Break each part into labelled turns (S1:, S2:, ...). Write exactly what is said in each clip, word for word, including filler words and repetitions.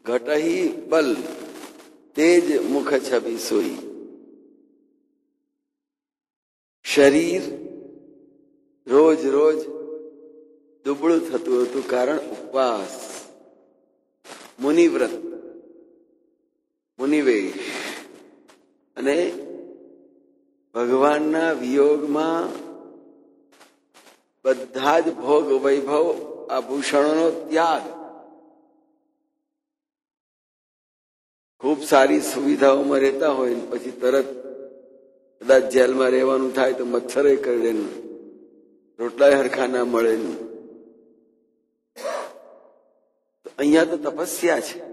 S1: ઘટહી બલ તેજ મુખ છબી સોઈ. શરીર રોજ રોજ દુબળું થતું હતું, કારણ ઉપવાસ, મુનિવ્રત, મુનિવેશ અને ભગવાનના વિયોગમાં બધા જ ભોગ વૈભવ આભૂષણોનો ત્યાગ. ખૂબ સારી સુવિધાઓમાં રહેતા હોય ને પછી તરત કદાચ જેલમાં રહેવાનું થાય તો મચ્છરે કરડે ને રોટલા હરખા ના મળે ને. અહીંયા તો તપસ્યા છે.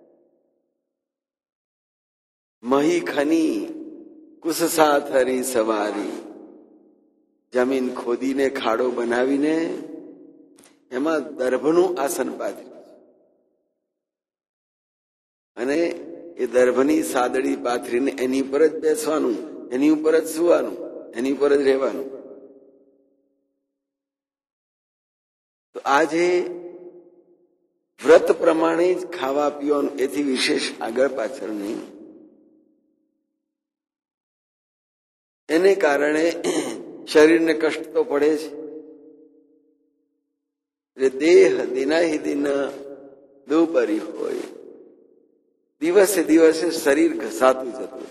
S1: મહી ખની કુસસા થરી સવારી. જમીન ખોદીને ખાડો બનાવીને એમાં દર્ભનું આસન પાથર્યું અને એ દર્ભની સાદડી પાથરીને એની ઉપર જ બેસવાનું, એની ઉપર જ સુવાનું, એની ઉપર જ રહેવાનું. તો આજે વ્રત પ્રમાણે જ ખાવા પીવાનું, એથી વિશેષ આગળ પાછળ નહીં. એને કારણે શરીરને કષ્ટ તો પડે છે. દેહ દિનાહી દિન દુબરી હોય. દિવસે દિવસે શરીર ઘસાતું જતું.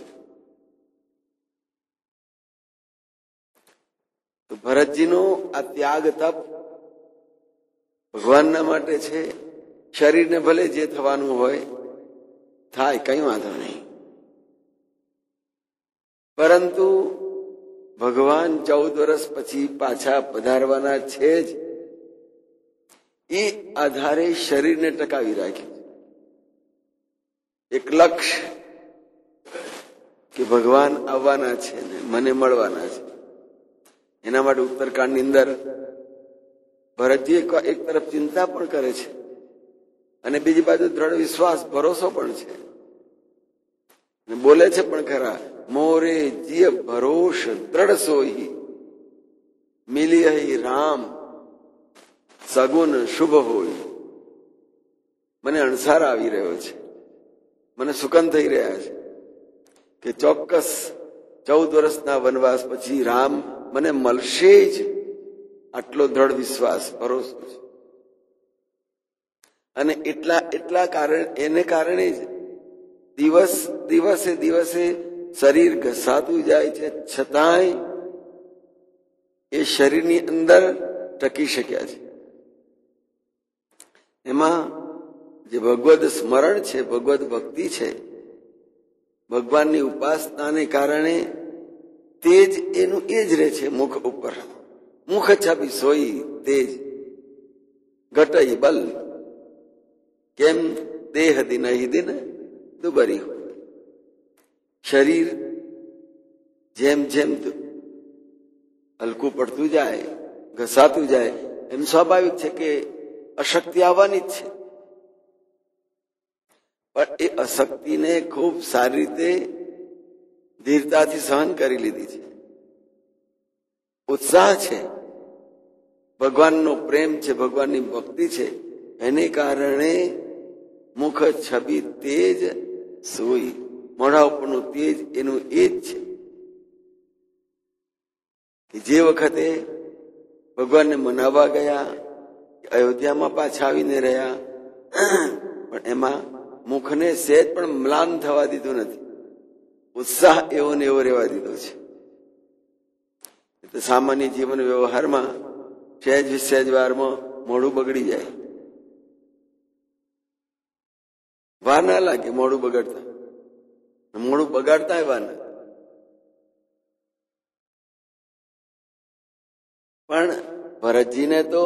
S1: તો ભરતજીનો આ ત્યાગ તપ ભગવાનના માટે છે. શરીરને ભલે જે થવાનું હોય થાય, કઈ વાંધો નહીં, પરંતુ ભગવાન ચૌદ વર્ષ પછી પાછા પધારવાના છે જ, એ આધારે શરીરને ટકાવી રાખ્યું. એક લક્ષ્ય કે ભગવાન આવવાના છે ને મને મળવાના છે. એના માટે ઉત્તરકાંડની અંદર ભરતજી એક તરફ ચિંતા પણ કરે છે અને બીજી બાજુ દ્રઢ વિશ્વાસ, ભરોસો પણ છે. બોલે છે પણ ખરા, મોરે જીય ભરોસ દ્રઢ સોઈ, મિલી રામ સગુન શુભ હોય. મને અણસાર આવી રહ્યો છે, મને સુકન થઈ રહ્યા છે કે ચોક્કસ ચૌદ વર્ષના વનવાસ પછી રામ મને મળશે જ. આટલો દ્રઢ વિશ્વાસ, ભરોસો છે. અને એટલા એટલા કારણ એને કારણે જ દિવસ દિવસે દિવસે શરીર ઘસાતું જાય છે, છતાંય એ શરીરની અંદર ટકી શક્યા છે. એમાં જે ભગવદ સ્મરણ છે, ભગવદ ભક્તિ છે, ભગવાનની ઉપાસનાને કારણે તેજ એનું એ જ રહે છે મુખ ઉપર. મુખ છબી સોઈ તેજ ઘટઈ બલ. કેમ? દેહ દિન દિન દુબરી હોય. શરીર જેમ જેમ હલકું પડતું જાય, ઘસાતું જાય, એમ સ્વાભાવિક છે કે અશક્તિ આવવાની જ છે. પણ એ અશક્તિને ખૂબ સારી રીતે ધીરતાથી સહન કરી લીધી છે. ઉત્સાહ છે, ભગવાનનો પ્રેમ છે, ભગવાનની ભક્તિ છે, એને કારણે મુખ છબી તેજ સોઈ. મોઢા ઉપરનું તેજ એનું એ જ છે કે જે વખતે ભગવાનને મનાવવા ગયા, અયોધ્યામાં પાછા આવીને રહ્યા, પણ એમાં મુખને સહેજ પણ મ્લાન થવા દીધું નથી. ઉત્સાહ એવો ને એવો રહેવા દીધો છે. એટલે સામાન્ય જીવન વ્યવહારમાં સહેજ વિસહેજ વારમાં મોઢું બગડી જાય, વાર ના લાગે મોઢું બગાડતા. મોઢું બગાડતા વાર ના. પણ ભરતજીને તો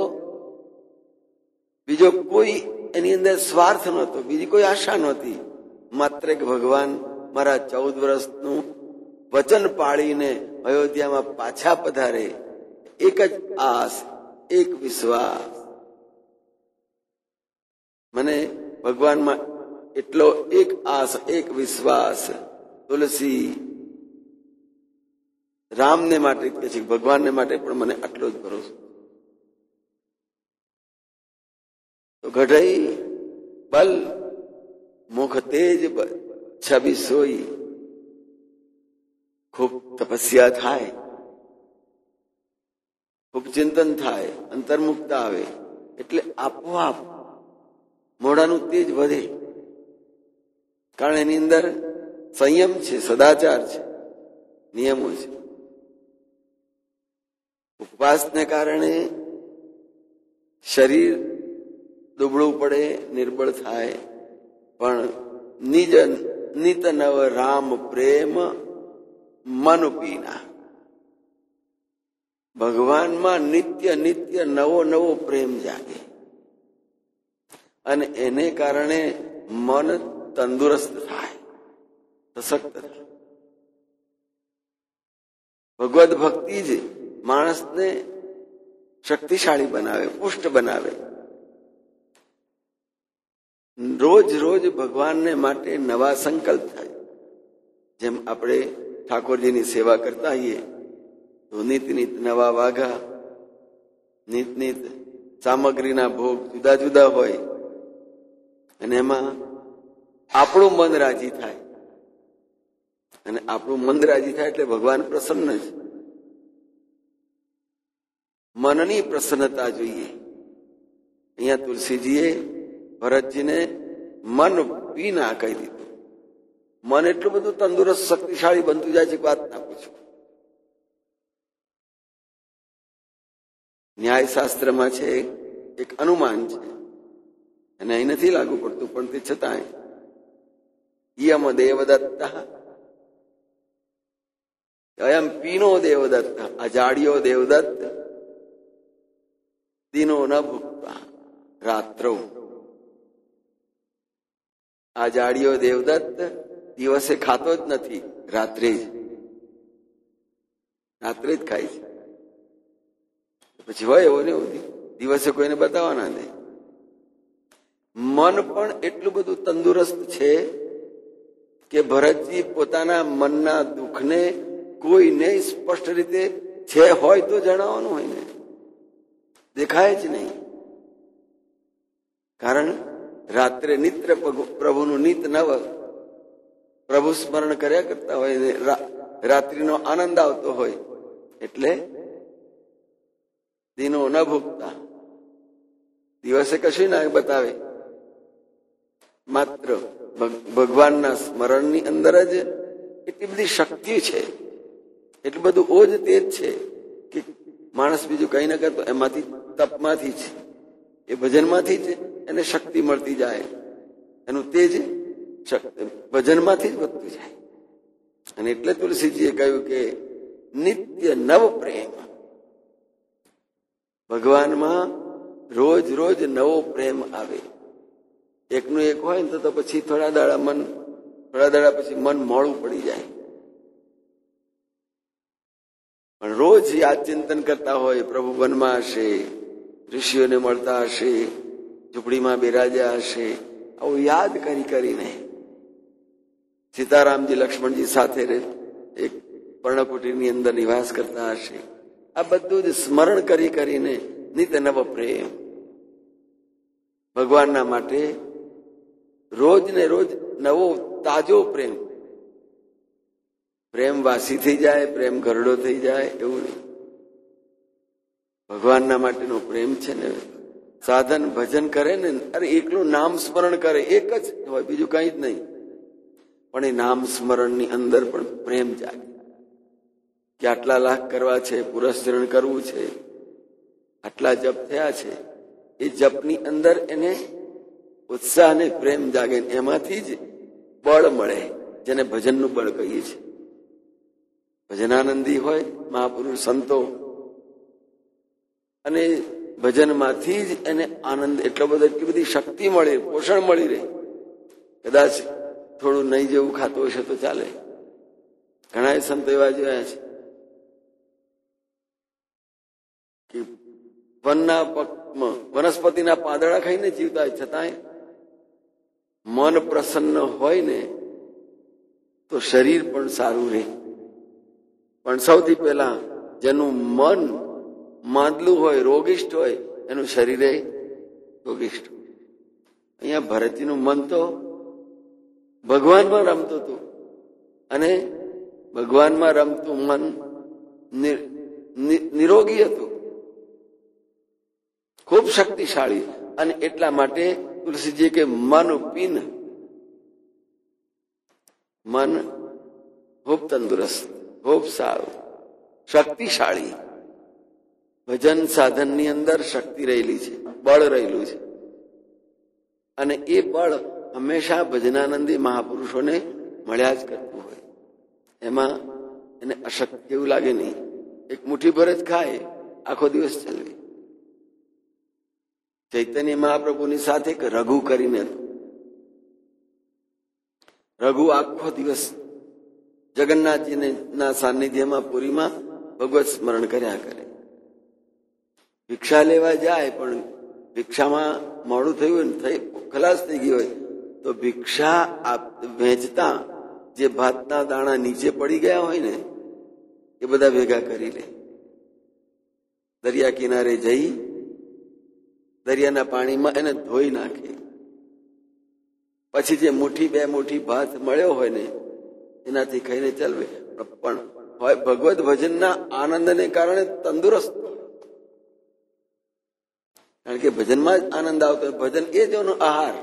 S1: બીજો કોઈ એની અંદર સ્વાર્થ નહોતો, બીજી કોઈ આશા નહોતી. માત્ર કે ભગવાન મારા ચૌદ વર્ષનું વચન પાળીને અયોધ્યામાં પાછા પધારે, એક જ આસ, એક વિશ્વાસ. મને ભગવાનમાં એટલો એક આસ, એક વિશ્વાસ. તુલસી રામને માટે કે છે, ભગવાનને માટે પણ મને આટલો જ ભરોસો. તો ઘટઈ બલ મુખ તેજ છબી સોઈ, ખૂબ તપસ્યા થાય, ખૂબ ચિંતન થાય, અંતર્મુક્તા આવે એટલે આપોઆપ મોઢાનું તેજ વધે. કારણ એની અંદર સંયમ છે, સદાચાર છે, નિયમો છે. ઉપવાસને કારણે શરીર દુબળું પડે, નિર્બળ થાય, પણ નિજ નિત નવ રામ પ્રેમ મન પીના. ભગવાનમાં નિત્ય નિત્ય નવો નવો પ્રેમ જાગે અને એને કારણે મન તંદુરસ્ત થાય, સશક્ત થાય. ભગવદ ભક્તિ જ માણસને શક્તિશાળી બનાવે, પુષ્ટ બનાવે. રોજ રોજ ભગવાનને માટે નવા સંકલ્પ થાય. જેમ આપણે ઠાકોરજીની સેવા કરતા હોઈએ તો નિત નિત નવા વાઘા, નિત નિત સામગ્રીના ભોગ જુદા જુદા હોય અને એમાં આપણું મન રાજી થાય. અને આપણું મન રાજી થાય એટલે ભગવાન પ્રસન્ન છે. મનની પ્રસન્નતા જોઈએ. અહીંયા તુલસીજીએ ભરતજીને મન પીના કહી દીધું. મન એટલું બધું તંદુરસ્ત શક્તિશાળી બનતું જાય છે કે વાત ના પૂછો. ન્યાય શાસ્ત્રમાં છે એક અનુમાન છે, અને અહીં નથી લાગુ પડતું, પણ તે છતાંય યમ દેવદત્ત અયમ પીનો દેવદત્ત અજાડ્યો દેવદત્ત દિનો ન ભૂખતા રાત્રો. આ જાડિયો દેવદત્ત દિવસે ખાતો જ નથી, રાત્રે જ રાત્રે જ ખાય છે. પછી હોય એવો ને એવું દિવસે કોઈને બતાવવાના નહીં. મન પણ એટલું બધું તંદુરસ્ત છે કે ભરતજી પોતાના મનના દુઃખને કોઈને સ્પષ્ટ રીતે છે હોય તો જણાવવાનું હોય ને, દેખાય જ નહીં. કારણ રાત્રે નિત્ર પ્રભુનું નિત નવ પ્રભુ સ્મરણ કર્યા કરતા હોય, રાત્રિનો આનંદ આવતો હોય એટલે દિનો ન ભૂખતા. દિવસે કશું ના બતાવે, માત્ર ભગવાનના સ્મરણની અંદર જ એટલી બધી શક્તિ છે, એટલું બધું ઓજ તેજ છે કે માણસ બીજું કઈ ન કરતો એમાંથી તપમાંથી જ, એ ભજનમાંથી જ એને શક્તિ મળતી જાય, એનું તેજ ભજનમાંથી જ વધતું જાય. અને એટલે તુલસીજીએ કહ્યું કે નિત્ય નવ પ્રેમ. ભગવાનમાં રોજ રોજ નવો પ્રેમ આવે. એકનું એક હોય ને તો પછી થોડા દાડા મન થોડા દાડા પછી મન મોડું પડી જાય. પણ રોજ યાદ ચિંતન કરતા હોય, પ્રભુ વનમાં હશે, ઋષિઓને મળતા હશે, ઝૂંપડીમાં બિરાજ્યા હશે, આવું યાદ કરી કરીને સીતારામજી લક્ષ્મણજી સાથે એક પર્ણકુટીરની અંદર નિવાસ કરતા હશે. આ બધું જ સ્મરણ કરી કરીને નિત નવ પ્રેમ. ભગવાનના માટે રોજ ને રોજ નવો તાજો પ્રેમ. પ્રેમ વાસી થઈ જાય, પ્રેમ ઘરડો થઈ જાય એવું નહીં. ભગવાનના માટેનો પ્રેમ છે ને, સાધન ભજન કરે ને, અરે એકલું નામ સ્મરણ કરે, એક જ હોય, બીજું કઈ જ નહીં. પણ એ નામ સ્મરણની અંદર પણ પ્રેમ જાગે કે આટલા લાખ કરવા છે, પુરસ્ચરણ કરવું છે, આટલા જપ થયા છે, એ જપની અંદર એને ઉત્સાહ અને પ્રેમ જાગે. એમાંથી જ બળ મળે, જેને ભજનનું બળ કહીએ છીએ. ભજનાનંદી હોય મહાપુરુષ સંતો, અને ભજનમાંથી જ એને આનંદ એટલો બધો, એટલી બધી શક્તિ મળે, પોષણ મળી રહે. કદાચ થોડું નહીં જેવું ખાતું હશે તો ચાલે. ઘણા સંતો એવા જોયા છે કે વનના વનસ્પતિના પાંદડા ખાઈને જીવતા હોય, છતાંય મન પ્રસન્ન હોય ને તો શરીર પણ સારું રહે. પણ સૌથી પહેલા જેનું મન માંદલું હોય, રોગિષ્ઠ હોય, એનું શરીરે રોગિષ્ઠ. અહીંયા ભરતજીનું મન તો ભગવાનમાં રમતું હતું અને ભગવાનમાં રમતું મન નિરોગી હતું, ખૂબ શક્તિશાળી. અને એટલા માટે તુલસીજી કે મન પીન, મન ખૂબ તંદુરસ્ત, ખૂબ સારું, શક્તિશાળી. ભજન સાધનની અંદર શક્તિ રહેલી છે, બળ રહેલું છે. અને એ બળ હંમેશા ભજનાનંદી મહાપુરુષોને મળ્યા જ કરતું હોય. એમાં એને અશક્તિ એવું લાગે નહીં. એક મુઠ્ઠી ભર જ ખાય, આખો દિવસ ચાલવી. ચૈતન્ય મહાપ્રભુની સાથે એક રઘુ કરીને હતું. રઘુ આખો દિવસ જગન્નાથજીને ના સાનિધ્યમાં પુરીમાં ભગવત સ્મરણ કર્યા કરે. ભિક્ષા લેવા જાય પણ ભિક્ષામાં મોડું થયું ને થઈ ખલાસ થઈ ગયું હોય તો ભિક્ષા વહેંચતા જે ભાતના દાણા નીચે પડી ગયા હોય ને એ બધા ભેગા કરી લે. દરિયા કિનારે જઈ દરિયાના પાણીમાં એને ધોઈ નાખે. પછી જે મુઠ્ઠી બે મુઠ્ઠી ભાત મળ્યો હોય ને એનાથી ખાઈને ચાલવે. પણ હોય ભગવત ભજનના આનંદને કારણે તંદુરસ્ત, કારણ કે ભજનમાં જ આનંદ આવતો હોય. ભજન એ જ એનો આહાર,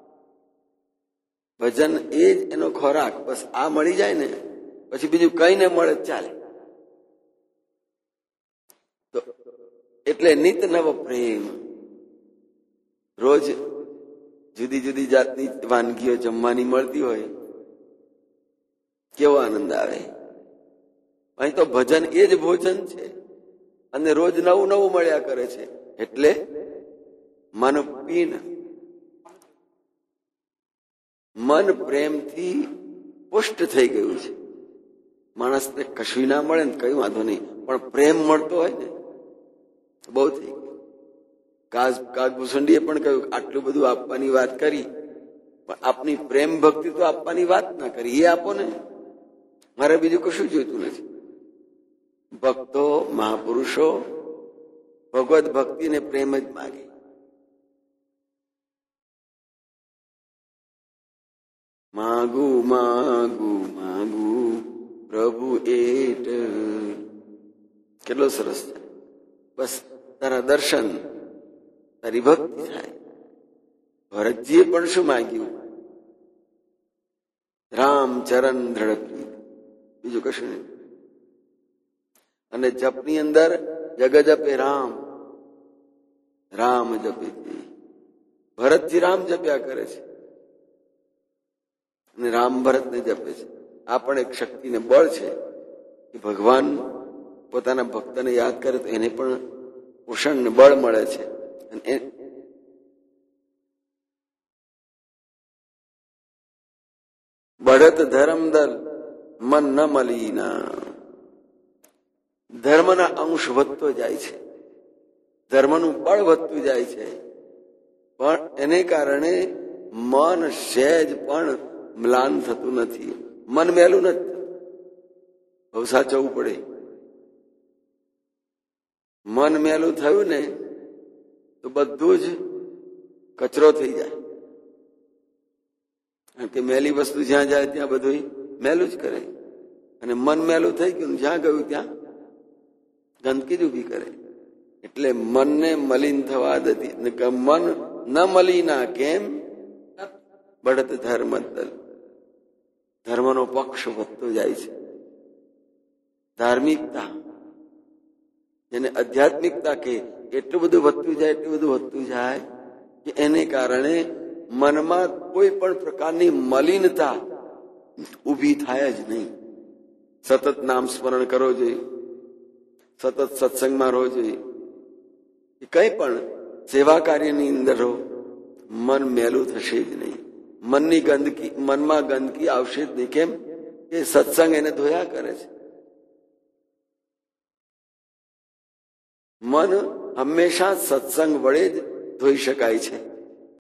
S1: ભજન એ જ એનો ખોરાક. બસ આ મળી જાય ને પછી બીજું કઈ ને મળે ચાલે. તો એટલે નિત નવ પ્રેમ. રોજ જુદી જુદી જાતની વાનગીઓ જમવાની મળતી હોય, કેવો આનંદ આવે. અહીં તો ભજન એ જ ભોજન છે અને રોજ નવું નવું મળ્યા કરે છે. એટલે મન પીન, મન પ્રેમથી પુષ્ટ થઈ ગયું છે. માણસને કશું ના મળે ને કઈ વાંધો નહીં, પણ પ્રેમ મળતો હોય ને બહુ થઈ ગયું. કાગ કાગભૂષણજીએ પણ કહ્યું આટલું બધું આપવાની વાત કરી, પણ આપની પ્રેમ ભક્તિ તો આપવાની વાત ના કરી. એ આપો ને, મારે બીજું કશું જોઈતું નથી. ભક્તો મહાપુરુષો ભગવત ભક્તિને પ્રેમ જ માગે. માગુ માગુ માગુ પ્રભુ એટ. કેટલો સરસ છે. બસ તારા દર્શન, તારી ભક્તિ થાય. ભરતજીએ પણ શું માગ્યું? રામ ચરણ દ્રઢ, બીજું કશું નહીં. અને જપની અંદર જગ જપે રામ, રામ જપે. ભરતજી રામ જપ્યા કરે છે અને રામ ભરતને જપે છે. આ પણ એક શક્તિને બળ છે કે ભગવાન પોતાના ભક્તને યાદ કરે તો એને પણ પોષણ ને બળ મળે છે. અને બઢત ધર્મ દલ મન ન મલીના. ધર્મના અંશ વધતો જાય છે, ધર્મનું બળ વધતું જાય છે, પણ એને કારણે મન સહેજ પણ મ્લાન થતું નથી. મન મેલું નથી થતું. બહુ સાચવવું પડે. મન મેલું થયું ને તો બધું જ કચરો થઈ જાય. કારણ કે મેલી વસ્તુ જ્યાં જાય ત્યાં બધું મેલું જ કરે. અને મન મેલું થઈ ગયું, જ્યાં ગયું ત્યાં ગંદકી જ ઉભી કરે. એટલે મનને મલિન થવા દેતી. મન ન મલિના કેમ? બઢત ધર્મ દલ. ધર્મનો પક્ષ વધતો જાય છે. ધાર્મિકતા, જેને આધ્યાત્મિકતા કે એટલું બધું વધતું જાય, એટલું બધું વધતું જાય કે એને કારણે મનમાં કોઈ પણ પ્રકારની મલિનતા ઉભી થાય જ નહીં. સતત નામ સ્મરણ કરવો જોઈએ, સતત સત્સંગમાં રહો જોઈએ, કઈ પણ સેવા કાર્યની અંદર રહો, મન મેલું થશે જ નહીં. મનની ગંદકી, મનમાં ગંદકી આવશે જ નહીં. કેમ કે સત્સંગ એને ધોયા કરે છે. મન હંમેશા સત્સંગ વડે જ ધોઈ શકાય છે.